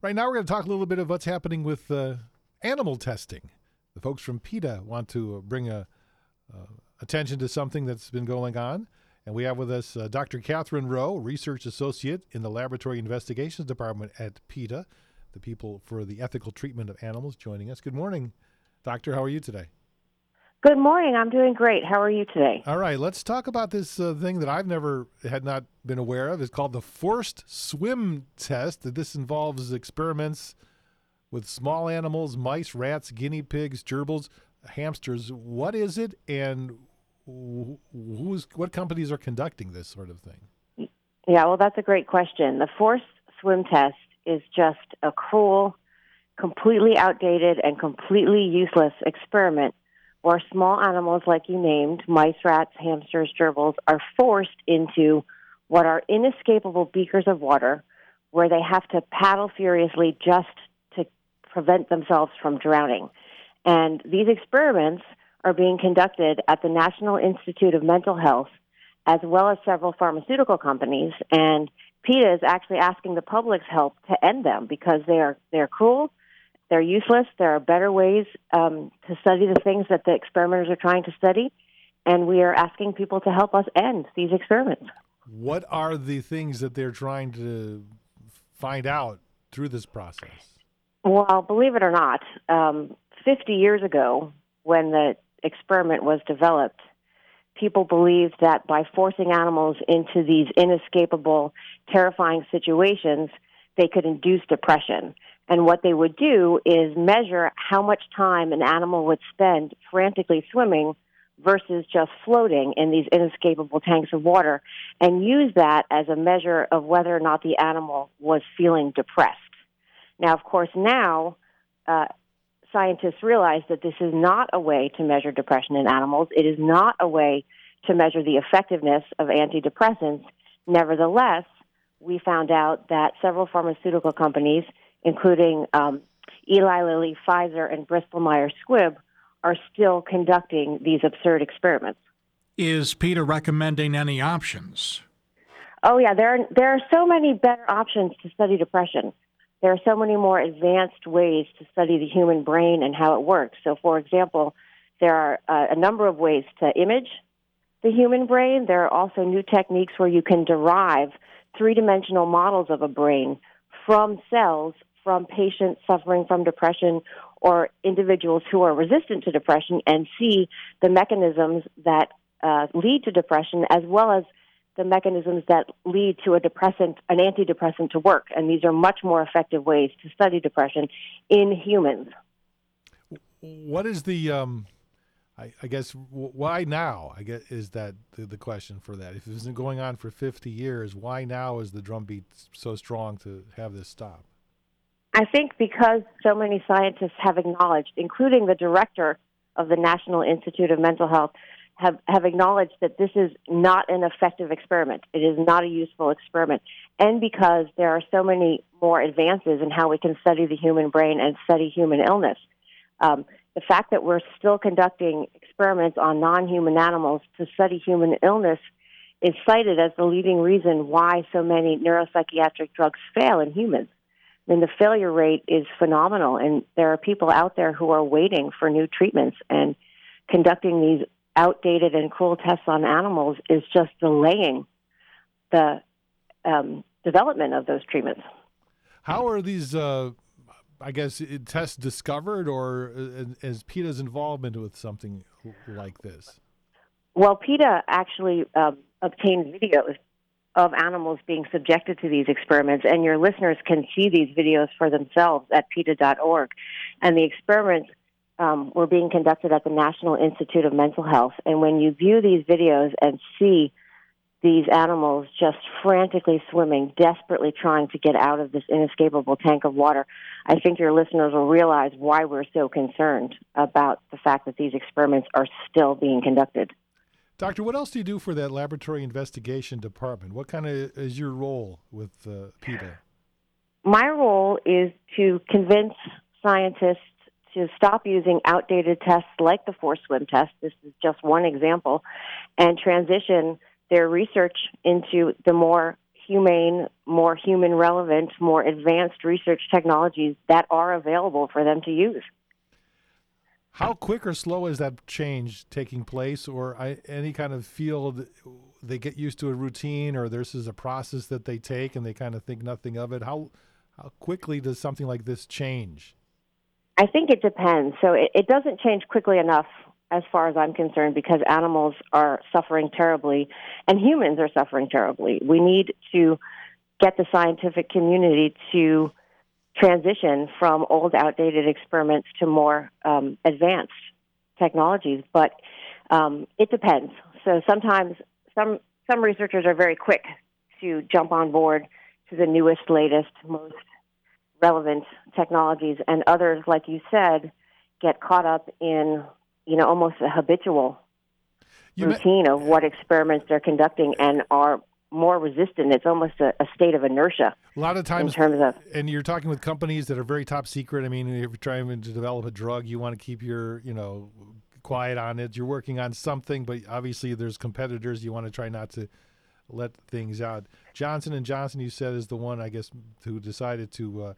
Right now, we're going to talk a little bit of what's happening with animal testing. The folks from PETA want to bring attention to something that's been going on. And we have with us Dr. Catherine Rowe, Research Associate in the Laboratory Investigations Department at PETA, the People for the Ethical Treatment of Animals, joining us. Good morning, Doctor. How are you today? Good morning. I'm doing great. How are you today? All right. Let's talk about this thing that I've had not been aware of. It's called the forced swim test. This involves experiments with small animals, mice, rats, guinea pigs, gerbils, hamsters. What is it, and what companies are conducting this sort of thing? Yeah, well, that's a great question. The forced swim test is just a cruel, completely outdated, and completely useless experiment where small animals like you named, mice, rats, hamsters, gerbils, are forced into what are inescapable beakers of water where they have to paddle furiously just to prevent themselves from drowning. And these experiments are being conducted at the National Institute of Mental Health as well as several pharmaceutical companies. And PETA is actually asking the public's help to end them because they're cruel, they're useless. There are better ways to study the things that the experimenters are trying to study, and we are asking people to help us end these experiments. What are the things that they're trying to find out through this process? Well, believe it or not, 50 years ago, when the experiment was developed, people believed that by forcing animals into these inescapable, terrifying situations, they could induce depression. And what they would do is measure how much time an animal would spend frantically swimming versus just floating in these inescapable tanks of water, and use that as a measure of whether or not the animal was feeling depressed. Now, of course, scientists realize that this is not a way to measure depression in animals. It is not a way to measure the effectiveness of antidepressants. Nevertheless, we found out that several pharmaceutical companies, including Eli Lilly, Pfizer, and Bristol Myers Squibb, are still conducting these absurd experiments. Is PETA recommending any options? Oh, yeah, there are so many better options to study depression. There are so many more advanced ways to study the human brain and how it works. So, for example, there are a number of ways to image the human brain. There are also new techniques where you can derive three-dimensional models of a brain from cells from patients suffering from depression or individuals who are resistant to depression and see the mechanisms that lead to depression as well as the mechanisms that lead to an antidepressant to work. And these are much more effective ways to study depression in humans. What is the, I guess, why now? I guess is that the question for that. If this isn't going on for 50 years, why now is the drumbeat so strong to have this stop? I think because so many scientists have acknowledged, including the director of the National Institute of Mental Health, have acknowledged that this is not an effective experiment. It is not a useful experiment. And because there are so many more advances in how we can study the human brain and study human illness. The fact that we're still conducting experiments on non-human animals to study human illness is cited as the leading reason why so many neuropsychiatric drugs fail in humans. I mean, the failure rate is phenomenal, and there are people out there who are waiting for new treatments, and conducting these outdated and cruel tests on animals is just delaying the development of those treatments. How are these, tests discovered, or is PETA's involvement with something like this? Well, PETA actually obtained videos of animals being subjected to these experiments, and your listeners can see these videos for themselves at PETA.org. And the experiments were being conducted at the National Institute of Mental Health. And when you view these videos and see these animals just frantically swimming, desperately trying to get out of this inescapable tank of water, I think your listeners will realize why we're so concerned about the fact that these experiments are still being conducted. Doctor, what else do you do for that laboratory investigation department? What kind of is your role with PETA? My role is to convince scientists to stop using outdated tests like the forced swim test. This is just one example, and transition their research into the more humane, more human relevant, more advanced research technologies that are available for them to use. How quick or slow is that change taking place, or any kind of field they get used to a routine, or this is a process that they take and they kind of think nothing of it? How quickly does something like this change? I think it depends. So it doesn't change quickly enough as far as I'm concerned because animals are suffering terribly and humans are suffering terribly. We need to get the scientific community to transition from old, outdated experiments to more advanced technologies. But it depends. So sometimes some researchers are very quick to jump on board to the newest, latest, most relevant technologies, and others, like you said, get caught up in almost a habitual routine of what experiments they're conducting and are more resistant. It's almost a state of inertia. A lot of times, in terms of, and you're talking with companies that are very top secret. I mean, if you're trying to develop a drug, you want to keep your, quiet on it. You're working on something, but obviously there's competitors. You want to try not to let things out. Johnson & Johnson, you said, is the one, I guess, who decided to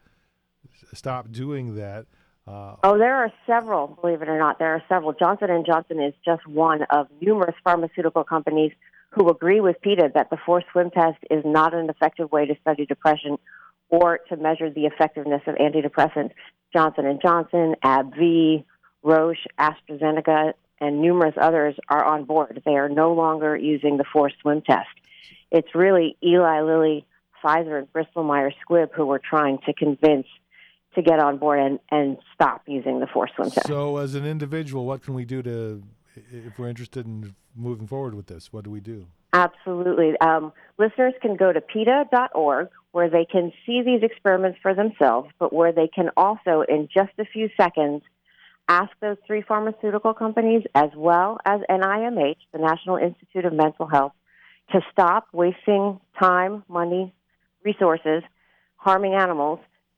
stop doing that. There are several, believe it or not. There are several. Johnson & Johnson is just one of numerous pharmaceutical companies who agree with PETA that the forced swim test is not an effective way to study depression or to measure the effectiveness of antidepressants. Johnson & Johnson, AbbVie, Roche, AstraZeneca, and numerous others are on board. They are no longer using the forced swim test. It's really Eli Lilly, Pfizer, and Bristol Myers Squibb who were trying to convince to get on board and stop using the forced swim test. So as an individual, what can we do if we're interested in moving forward with this? What do we do? Absolutely. Listeners can go to PETA.org where they can see these experiments for themselves, but where they can also, in just a few seconds, ask those three pharmaceutical companies as well as NIMH, the National Institute of Mental Health, to stop wasting time, money, resources, harming animals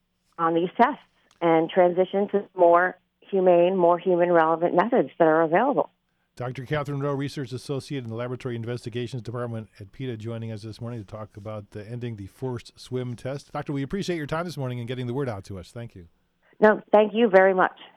on these tests and transition to more humane, more human-relevant methods that are available. Dr. Catherine Rowe, Research Associate in the Laboratory Investigations Department at PETA, joining us this morning to talk about ending the forced swim test. Doctor, we appreciate your time this morning and getting the word out to us. Thank you. No, thank you very much.